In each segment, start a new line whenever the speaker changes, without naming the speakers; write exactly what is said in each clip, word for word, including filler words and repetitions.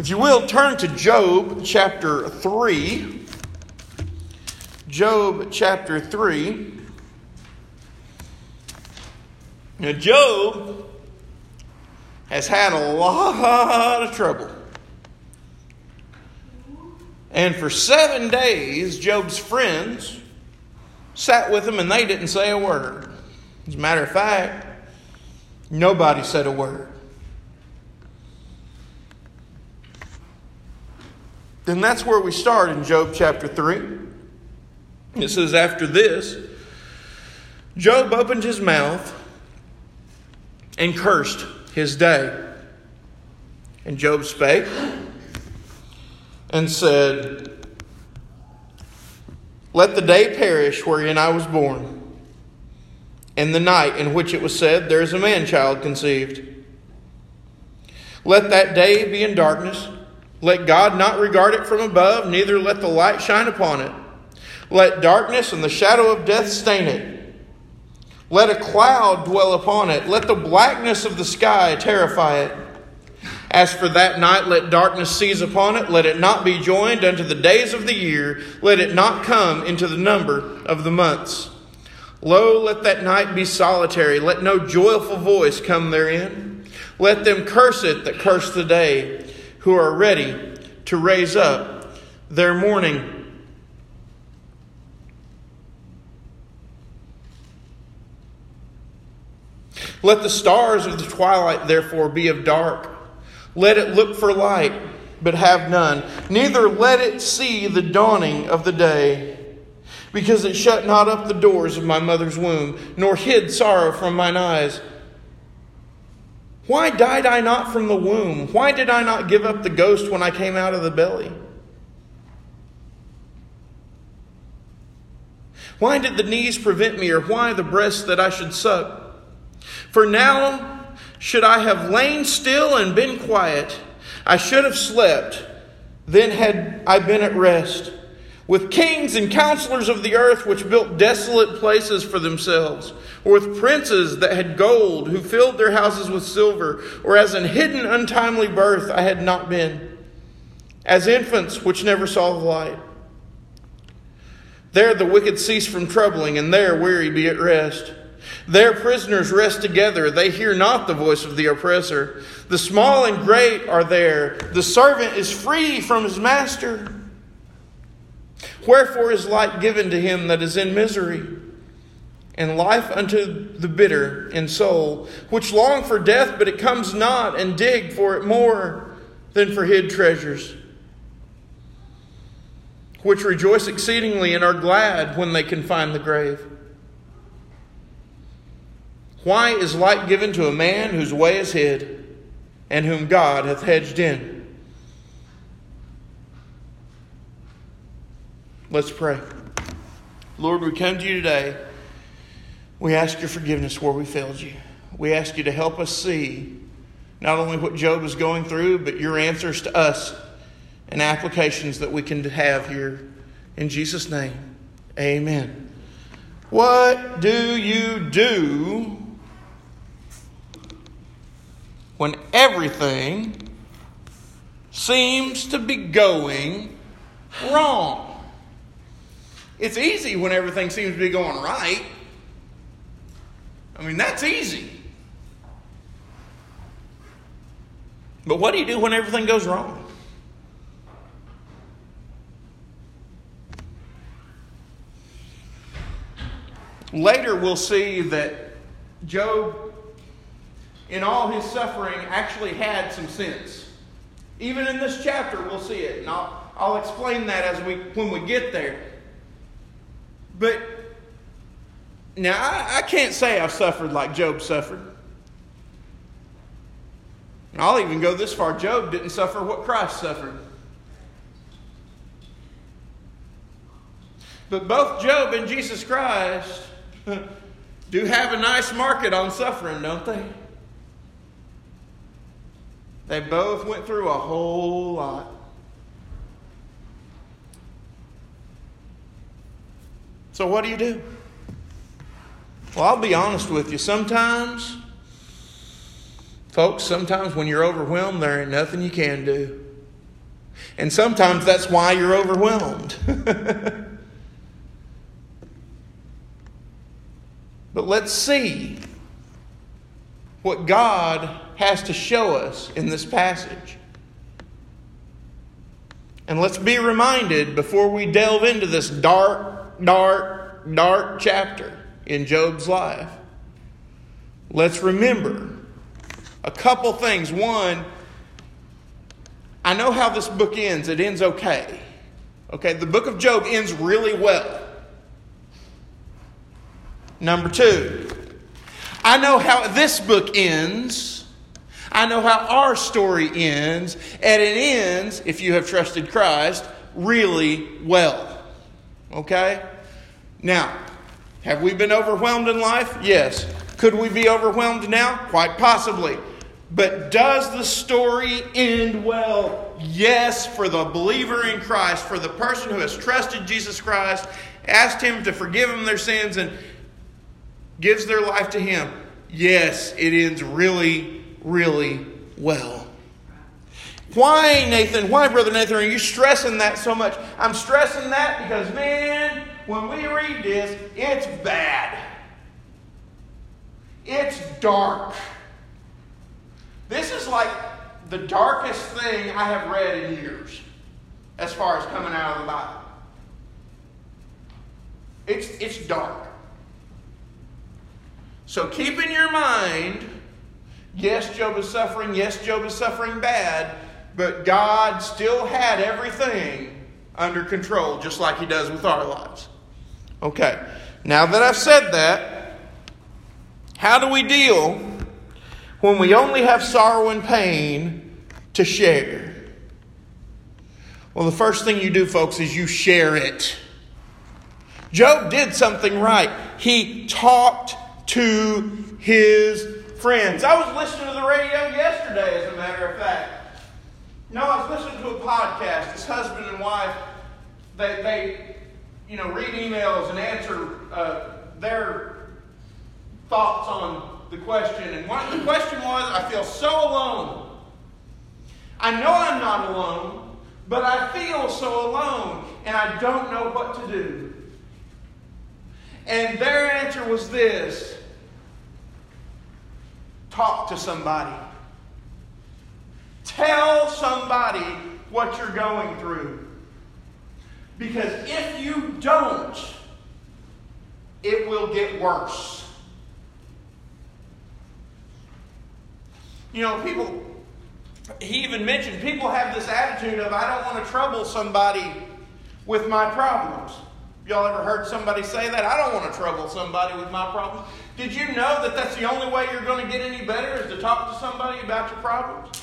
If you will, turn to Job chapter three. Job chapter three. Now, Job has had a lot of trouble. And for seven days, Job's friends sat with him and they didn't say a word. As a matter of fact, nobody said a word. Then that's where we start in Job chapter three. It says, after this, Job opened his mouth and cursed his day. And Job spake and said, let the day perish wherein I was born, and the night in which it was said, there is a man-child conceived. Let that day be in darkness. Let God not regard it from above, neither let the light shine upon it. Let darkness and the shadow of death stain it. Let a cloud dwell upon it. Let the blackness of the sky terrify it. As for that night, let darkness seize upon it. Let it not be joined unto the days of the year. Let it not come into the number of the months. Lo, let that night be solitary. Let no joyful voice come therein. Let them curse it that curse the day, who are ready to raise up their mourning. Let the stars of the twilight therefore be of dark. Let it look for light, but have none. Neither let it see the dawning of the day. Because it shut not up the doors of my mother's womb, nor hid sorrow from mine eyes. Why died I not from the womb? Why did I not give up the ghost when I came out of the belly? Why did the knees prevent me, or why the breast that I should suck? For now should I have lain still and been quiet. I should have slept, then had I been at rest. With kings and counselors of the earth, which built desolate places for themselves, or with princes that had gold, who filled their houses with silver, or as an hidden untimely birth I had not been, as infants which never saw the light. There the wicked cease from troubling, and there weary be at rest. There prisoners rest together, they hear not the voice of the oppressor. The small and great are there, the servant is free from his master. Wherefore is light given to him that is in misery, and life unto the bitter in soul, which long for death, but it comes not, and dig for it more than for hid treasures, which rejoice exceedingly and are glad when they can find the grave. Why is light given to a man whose way is hid, and whom God hath hedged in? Let's pray. Lord, we come to you today. We ask your forgiveness where we failed you. We ask you to help us see not only what Job is going through, but your answers to us and applications that we can have here. In Jesus' name, amen. What do you do when everything seems to be going wrong? It's easy when everything seems to be going right. I mean, that's easy. But what do you do when everything goes wrong? Later we'll see that Job, in all his suffering, actually had some sense. Even in this chapter we'll see it. And I'll, I'll explain that as we when we get there. But now I, I can't say I've suffered like Job suffered. And I'll even go this far. Job didn't suffer what Christ suffered. But both Job and Jesus Christ do have a nice market on suffering, don't they? They both went through a whole lot. So what do you do? Well, I'll be honest with you. Sometimes, folks, sometimes when you're overwhelmed, there ain't nothing you can do. And sometimes that's why you're overwhelmed. But let's see what God has to show us in this passage. And let's be reminded before we delve into this dark, dark, dark chapter in Job's life. Let's remember a couple things. One, I know how this book ends. It ends okay. Okay, the book of Job ends really well. Number two, I know how this book ends. I know how our story ends. And it ends, if you have trusted Christ, really well. Okay? Now, have we been overwhelmed in life? Yes. Could we be overwhelmed now? Quite possibly. But does the story end well? Yes, for the believer in Christ, for the person who has trusted Jesus Christ, asked Him to forgive them their sins, and gives their life to Him. Yes, it ends really, really well. Why, Nathan? Why, Brother Nathan, are you stressing that so much? I'm stressing that because, man, when we read this, it's bad. It's dark. This is like the darkest thing I have read in years as far as coming out of the Bible. It's, it's dark. So keep in your mind, yes, Job is suffering. Yes, Job is suffering bad. But God still had everything under control, just like He does with our lives. Okay, now that I've said that, how do we deal when we only have sorrow and pain to share? Well, the first thing you do, folks, is you share it. Job did something right. He talked to his friends. I was listening to the radio yesterday, as a matter of fact. No, I was listening to a podcast. This husband and wife, they, they you know, read emails and answer uh, their thoughts on the question. And one, the question was, I feel so alone. I know I'm not alone, but I feel so alone, and I don't know what to do. And their answer was this: talk to somebody. Tell somebody what you're going through. Because if you don't, it will get worse. You know, people, he even mentioned, people have this attitude of, I don't want to trouble somebody with my problems. Y'all ever heard somebody say that? I don't want to trouble somebody with my problems. Did you know that that's the only way you're going to get any better is to talk to somebody about your problems?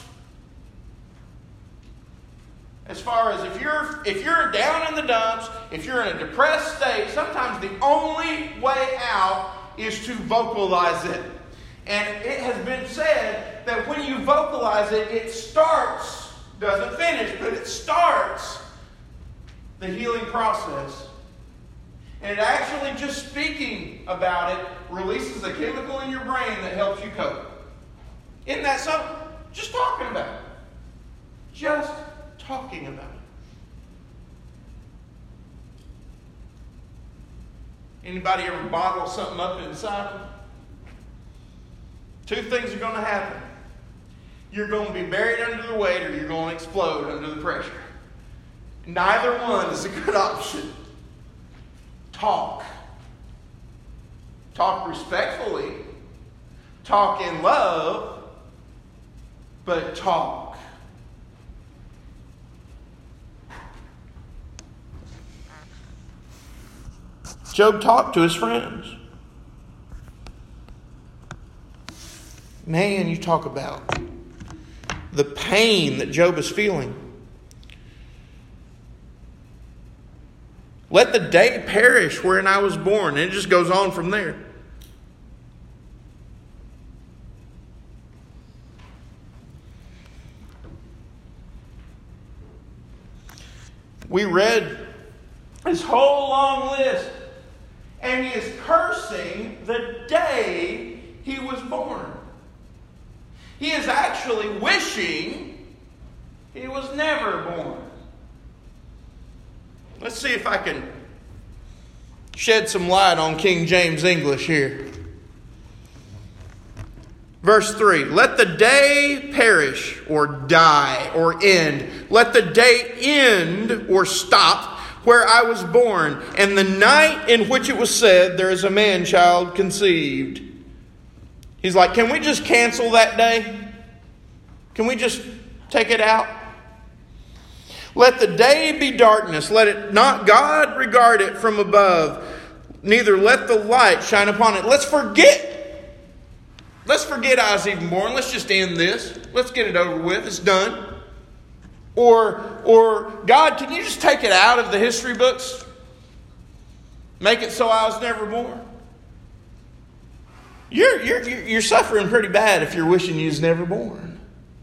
As far as if you're if you're down in the dumps, if you're in a depressed state, sometimes the only way out is to vocalize it. And it has been said that when you vocalize it, it starts, doesn't finish, but it starts the healing process. And it actually, just speaking about it, releases a chemical in your brain that helps you cope. Isn't that something? Just talking about it. Just talking about it. Anybody ever bottle something up inside them? Two things are going to happen. You're going to be buried under the weight, or you're going to explode under the pressure. Neither one is a good option. Talk. Talk respectfully. Talk in love. But talk. Job talked to his friends. Man, you talk about the pain that Job is feeling. Let the day perish wherein I was born. And it just goes on from there. We read his whole long list. And he is cursing the day he was born. He is actually wishing He was never born. Let's see if I can shed some light on King James English here. Verse three, let the day perish or die or end. Let the day end or stop where I was born, and the night in which it was said, there is a man-child conceived. He's like, can we just cancel that day? Can we just take it out? Let the day be darkness. Let it not God regard it from above. Neither let the light shine upon it. Let's forget. Let's forget I was even born. Let's just end this. Let's get it over with. It's done. Or, or God, can you just take it out of the history books? Make it so I was never born? You're, you're, you're suffering pretty bad if you're wishing you was never born.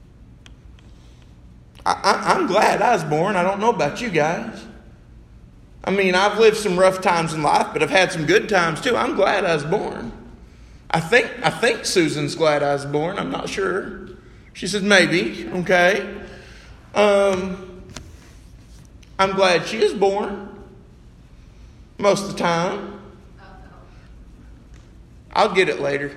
I, I, I'm glad I was born. I don't know about you guys. I mean, I've lived some rough times in life, but I've had some good times too. I'm glad I was born. I think I think Susan's glad I was born. I'm not sure. She said maybe. Okay. Um, I'm glad she is born. Most of the time. I'll get it later.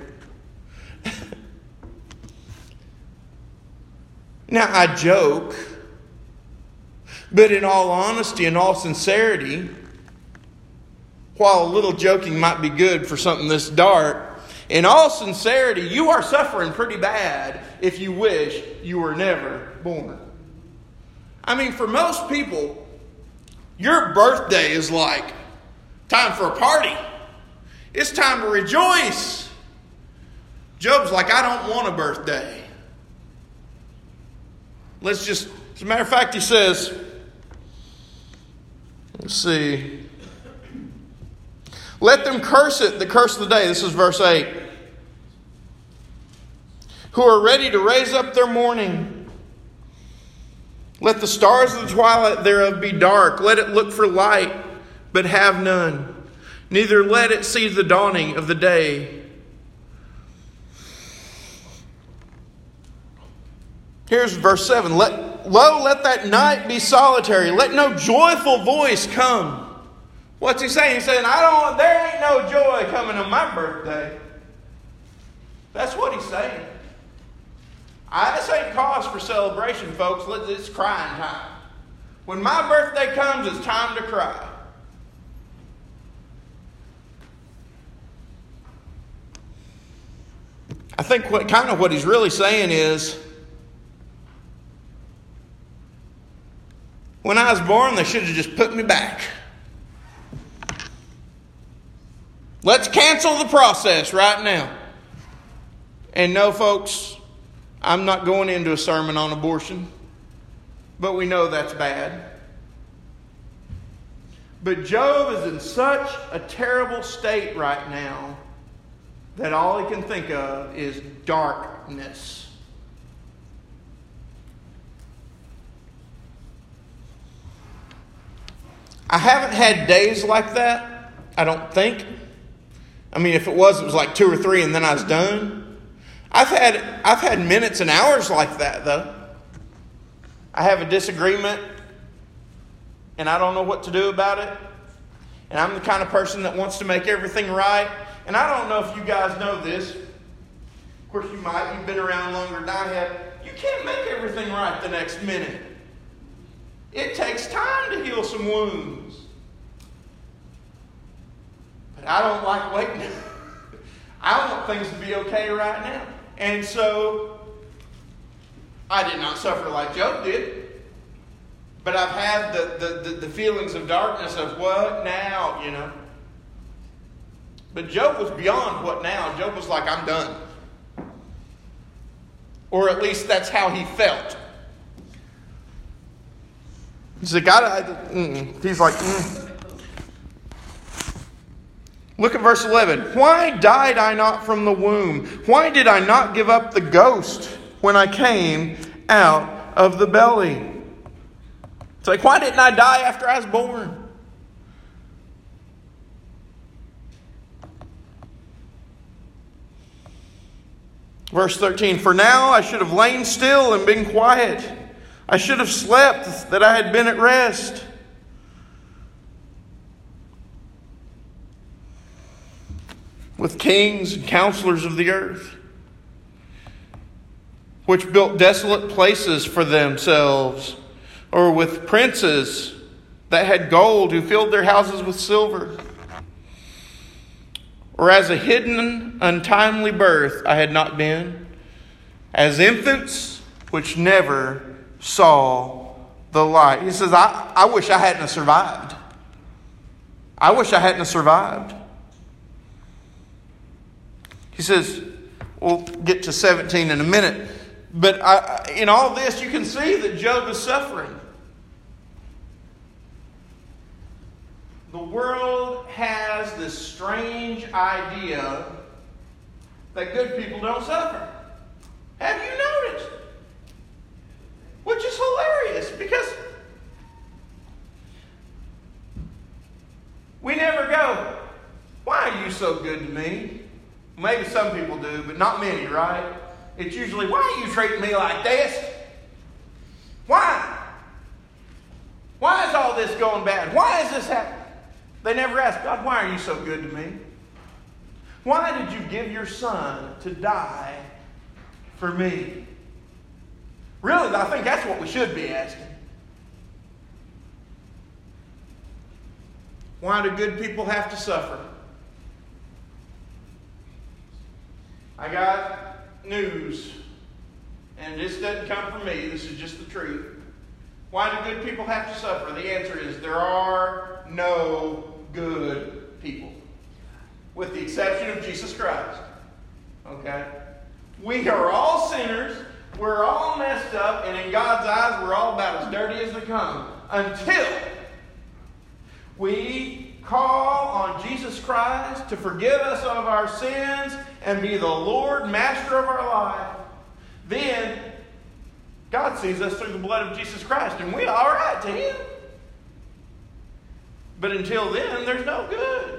Now, I joke. But in all honesty and all sincerity, while a little joking might be good for something this dark, in all sincerity, you are suffering pretty bad if you wish you were never born. I mean, for most people, your birthday is like time for a party. It's time to rejoice. Job's like, I don't want a birthday. Let's just, as a matter of fact, he says, let's see. Let them curse it, the curse of the day. This is verse eight. Who are ready to raise up their mourning. Let the stars of the twilight thereof be dark. Let it look for light, but have none. Neither let it see the dawning of the day. Here's verse seven. Let, lo, let that night be solitary. Let no joyful voice come. What's he saying? He's saying, I don't, there ain't no joy coming on my birthday. That's what he's saying. I, this ain't cause for celebration, folks. It's crying time. When my birthday comes, it's time to cry. I think what kind of what he's really saying is, when I was born, they should have just put me back. Let's cancel the process right now. And no, folks, I'm not going into a sermon on abortion, but we know that's bad. But Job is in such a terrible state right now that all he can think of is darkness. I haven't had days like that, I don't think. I mean, if it was, it was like two or three and then I was done. I've had I've had minutes and hours like that, though. I have a disagreement and I don't know what to do about it. And I'm the kind of person that wants to make everything right. And I don't know if you guys know this. Of course, you might. You've been around longer than I have. You can't make everything right the next minute. It takes time to heal some wounds. But I don't like waiting. I want things to be okay right now. And so, I did not suffer like Job did. But I've had the, the, the, the feelings of darkness of what now, you know. But Job was beyond what now. Job was like, I'm done. Or at least that's how he felt. He's like, I, I, mm. He's like, mm. Look at verse eleven. Why died I not from the womb? Why did I not give up the ghost when I came out of the belly? It's like, why didn't I die after I was born? Verse thirteen, for now I should have lain still and been quiet. I I should have slept that I had been at rest. With kings and counselors of the earth, which built desolate places for themselves, or with princes that had gold, who filled their houses with silver. Or as a hidden, untimely birth I had not been, as infants which never saw the light. He says, I, I wish I hadn't survived. I wish I hadn't survived. He says, we'll get to seventeen in a minute. But I, in all this, you can see that Job is suffering. The world has this strange idea that good people don't suffer. Have you noticed? Which is hilarious, because we never go, why are you so good to me? Maybe some people do, but not many, right? It's usually, why are you treating me like this? Why? Why is all this going bad? Why is this happening? They never ask, God, why are you so good to me? Why did you give your son to die for me? Really, I think that's what we should be asking. Why do good people have to suffer? I got news, and this doesn't come from me. This is just the truth. Why do good people have to suffer? The answer is there are no good people, with the exception of Jesus Christ. Okay? We are all sinners. We're all messed up, and in God's eyes, we're all about as dirty as they come. Until we call on Jesus Christ to forgive us of our sins and be the Lord, Master of our life, then God sees us through the blood of Jesus Christ, and we're all right to Him. But until then, there's no good.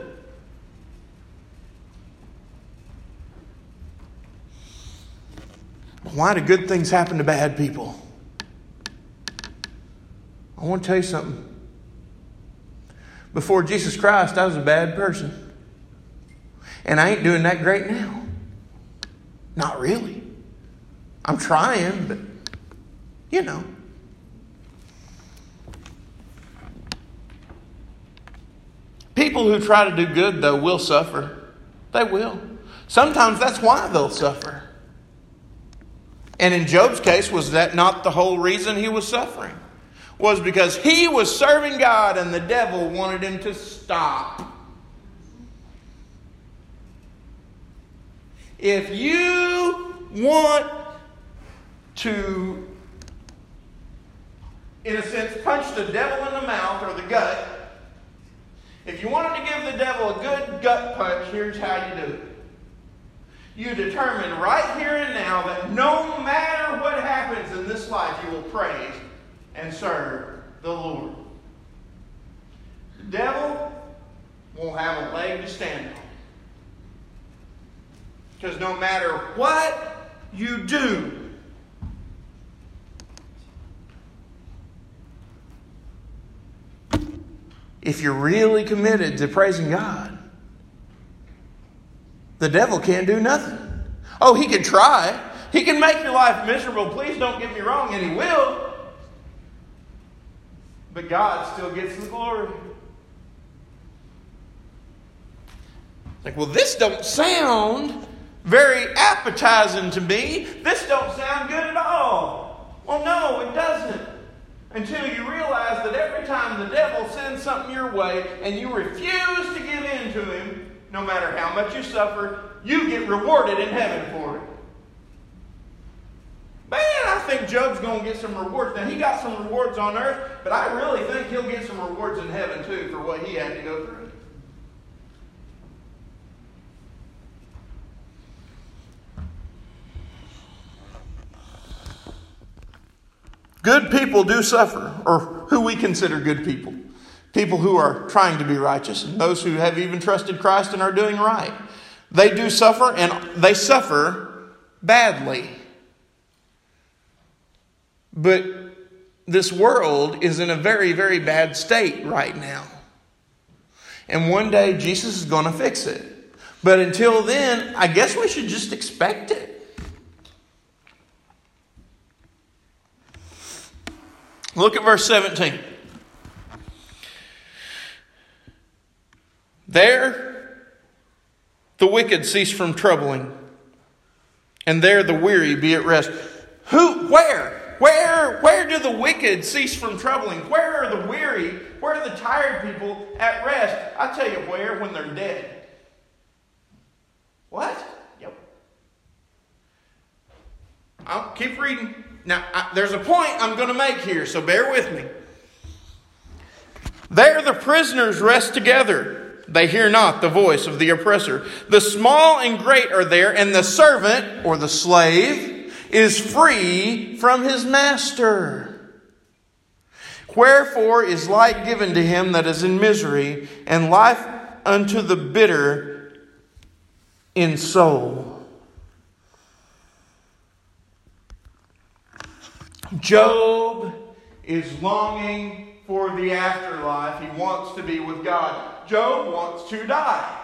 Why do good things happen to bad people? I want to tell you something. Before Jesus Christ, I was a bad person. And I ain't doing that great now. Not really. I'm trying, but, you know. People who try to do good, though, will suffer. They will. Sometimes that's why they'll suffer. And in Job's case, was that not the whole reason he was suffering? Was because he was serving God and the devil wanted him to stop. If you want to, in a sense, punch the devil in the mouth or the gut, if you wanted to give the devil a good gut punch, here's how you do it. You determine right here and now that no matter what happens in this life, you will praise and serve the Lord. The devil won't have a leg to stand on. Because no matter what you do, if you're really committed to praising God, the devil can't do nothing. Oh, he can try. He can make your life miserable. Please don't get me wrong, and he will. But God still gets the glory. Like, well, this don't sound very appetizing to me. This don't sound good at all. Well, no, it doesn't. Until you realize that every time the devil sends something your way and you refuse to give in to him, no matter how much you suffer, you get rewarded in heaven for it. Man, I think Job's going to get some rewards. Now, he got some rewards on earth, but I really think he'll get some rewards in heaven too for what he had to go through. Good people do suffer, or who we consider good people. People who are trying to be righteous, and those who have even trusted Christ and are doing right. They do suffer, and they suffer badly. But this world is in a very, very bad state right now. And one day Jesus is going to fix it. But until then, I guess we should just expect it. Look at verse seventeen. There the wicked cease from troubling, and there the weary be at rest. Who, where? Where, where do the wicked cease from troubling? Where are the weary? Where are the tired people at rest? I tell you where, when they're dead. What? Yep. I'll keep reading. Now, I, there's a point I'm going to make here, so bear with me. There the prisoners rest together. They hear not the voice of the oppressor. The small and great are there, and the servant, or the slave, is free from his master. Wherefore is light given to him that is in misery, and life unto the bitter in soul. Job is longing for the afterlife. He wants to be with God. Job wants to die.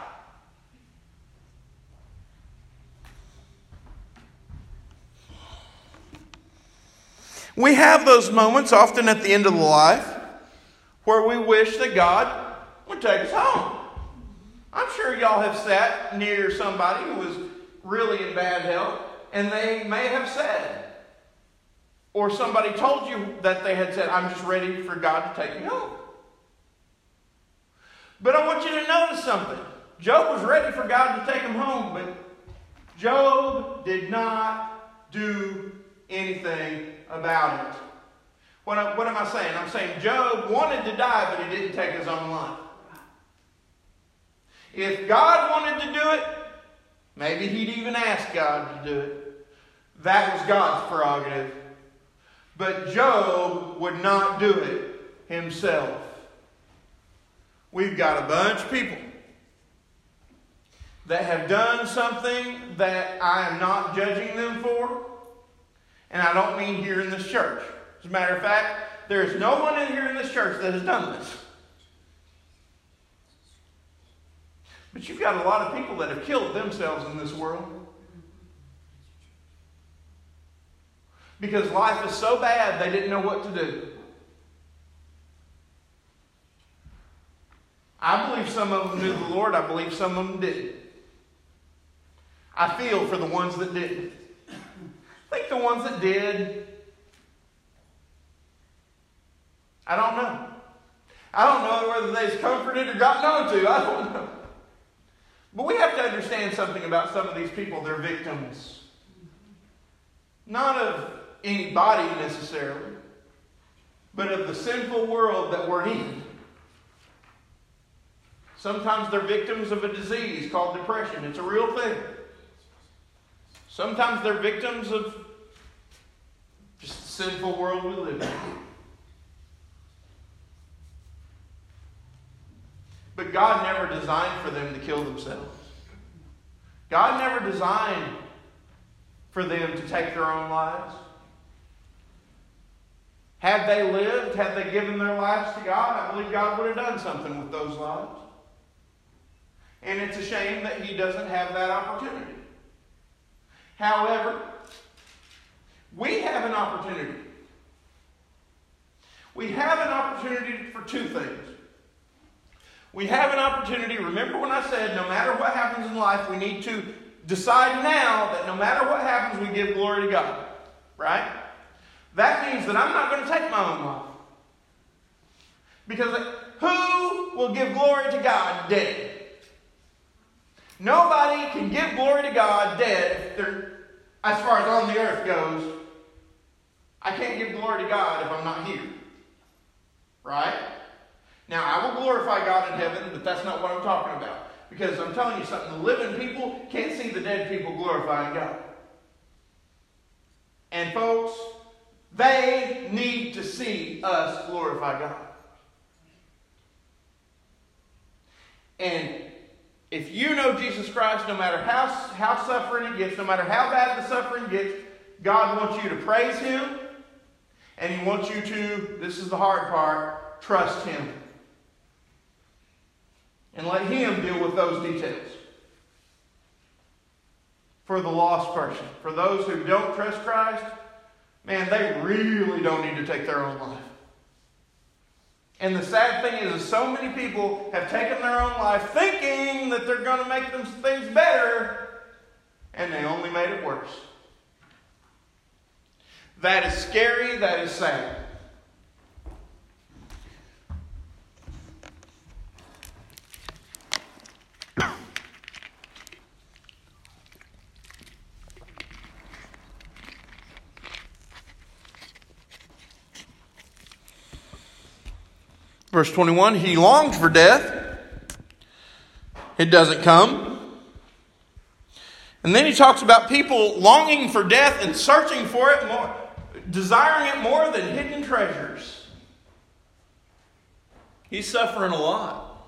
We have those moments often at the end of the life where we wish that God would take us home. I'm sure y'all have sat near somebody who was really in bad health, and they may have said, or somebody told you that they had said, I'm just ready for God to take me home. But I want you to notice something. Job was ready for God to take him home, but Job did not do anything about it. What, I, what am I saying? I'm saying Job wanted to die, but he didn't take his own life. If God wanted to do it, maybe he'd even ask God to do it. That was God's prerogative. But Job would not do it himself. We've got a bunch of people that have done something that I am not judging them for. And I don't mean here in this church. As a matter of fact, there is no one in here in this church that has done this. But you've got a lot of people that have killed themselves in this world. Because life is so bad, they didn't know what to do. I believe some of them knew the Lord. I believe some of them didn't. I feel for the ones that didn't. I think the ones that did, I don't know. I don't know whether they've comforted or got known to. I don't know. But we have to understand something about some of these people. They're victims. Not of anybody necessarily, but of the sinful world that we're in. Sometimes they're victims of a disease called depression. It's a real thing. Sometimes they're victims of just the sinful world we live in. But God never designed for them to kill themselves. God never designed for them to take their own lives. Had they lived, had they given their lives to God, I believe God would have done something with those lives. And it's a shame that He doesn't have that opportunity. However, we have an opportunity. We have an opportunity for two things. We have an opportunity, remember when I said no matter what happens in life, we need to decide now that no matter what happens, we give glory to God. Right? That means that I'm not going to take my own life. Because who will give glory to God dead? Nobody can give glory to God dead if they're, as far as on the earth goes. I can't give glory to God if I'm not here. Right? Now, I will glorify God in heaven, but that's not what I'm talking about. Because I'm telling you something, the living people can't see the dead people glorifying God. And folks, they need to see us glorify God. And if you know Jesus Christ, no matter how, how suffering it gets, no matter how bad the suffering gets, God wants you to praise Him. And He wants you to, this is the hard part, trust Him. And let Him deal with those details. For the lost person. For those who don't trust Christ, man, they really don't need to take their own life. And the sad thing is, is so many people have taken their own life thinking that they're going to make them things better, and they only made it worse. That is scary. That is sad. Verse twenty-one, he longed for death. It doesn't come. And then he talks about people longing for death and searching for it more, desiring it more than hidden treasures. He's suffering a lot.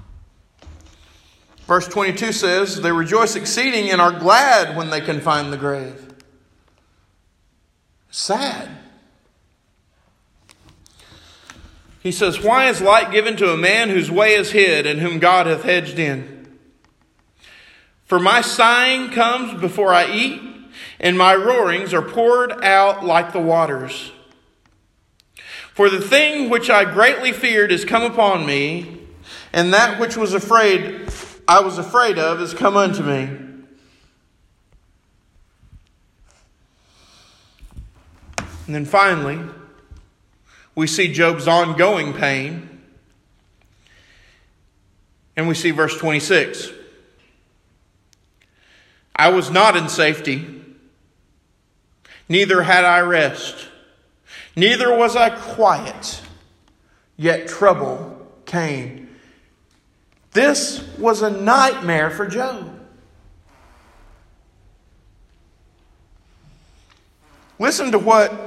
Verse twenty-two says, they rejoice exceeding and are glad when they can find the grave. Sad. He says, why is light given to a man whose way is hid and whom God hath hedged in? For my sighing comes before I eat, and my roarings are poured out like the waters. For the thing which I greatly feared is come upon me, and that which was afraid I was afraid of is come unto me. And then finally, we see Job's ongoing pain. And we see verse twenty-six. I was not in safety, neither had I rest, neither was I quiet, yet trouble came. This was a nightmare for Job. Listen to what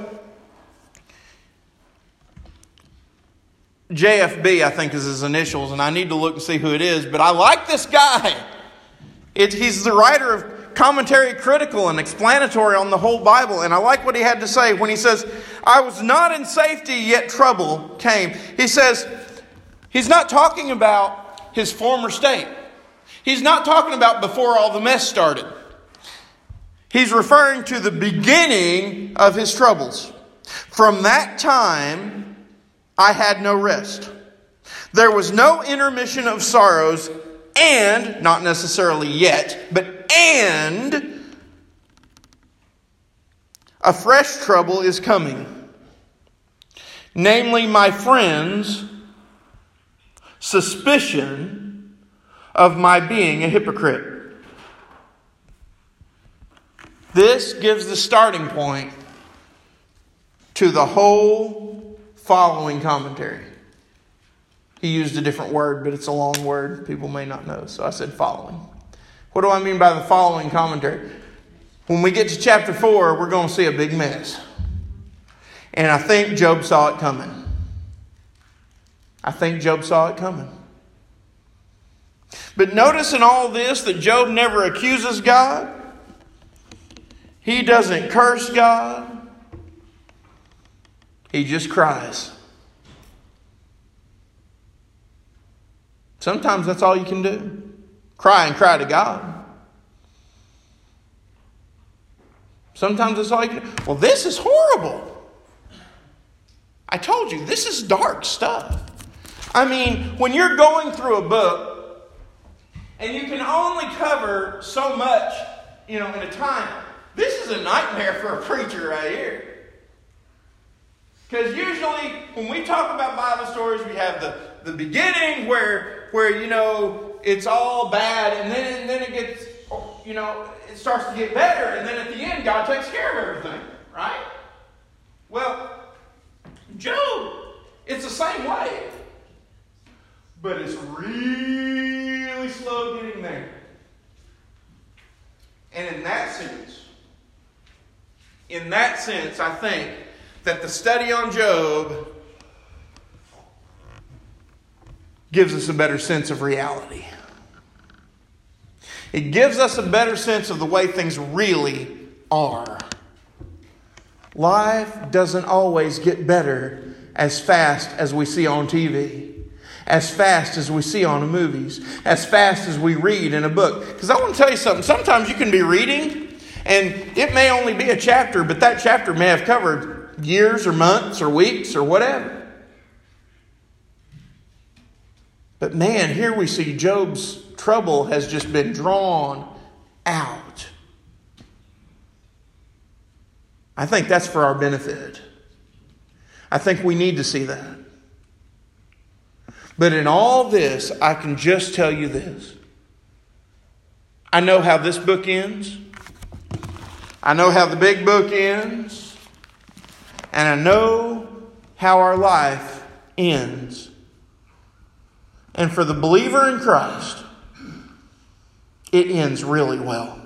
J F B, I think, is his initials, and I need to look and see who it is, but I like this guy. It, he's the writer of commentary critical and explanatory on the whole Bible, and I like what he had to say when he says, I was not in safety, yet trouble came. He says, he's not talking about his former state. He's not talking about before all the mess started. He's referring to the beginning of his troubles. From that time, I had no rest. There was no intermission of sorrows, and, not necessarily yet, but and, a fresh trouble is coming. Namely, my friends' suspicion of my being a hypocrite. This gives the starting point to the whole following commentary. He used a different word, but it's a long word. People may not know, so I said following. What do I mean by the following commentary? When we get to chapter four, we're going to see a big mess. And I think Job saw it coming. I think Job saw it coming. But notice in all this that Job never accuses God. He doesn't curse God. He just cries. Sometimes that's all you can do. Cry and cry to God. Sometimes that's all you can do. Well, this is horrible. I told you, this is dark stuff. I mean, when you're going through a book and you can only cover so much, you know, in a time, this is a nightmare for a preacher right here. Because usually when we talk about Bible stories, we have the, the beginning where, where, you know, it's all bad. And then, and then it gets, you know, it starts to get better. And then at the end, God takes care of everything. Right? Well, Job, it's the same way. But it's really slow getting there. And in that sense, in that sense, I think that the study on Job gives us a better sense of reality. It gives us a better sense of the way things really are. life doesn't always get better as fast as we see on T V, as fast as we see on the movies, as fast as we read in a book. Because I want to tell you something. Sometimes you can be reading and it may only be a chapter, but that chapter may have covered years or months or weeks or whatever. But man, here we see Job's trouble has just been drawn out. I think that's for our benefit. I think we need to see that. But in all this, I can just tell you this. I know how this book ends. I know how the big book ends. And I know how our life ends. And for the believer in Christ, it ends really well.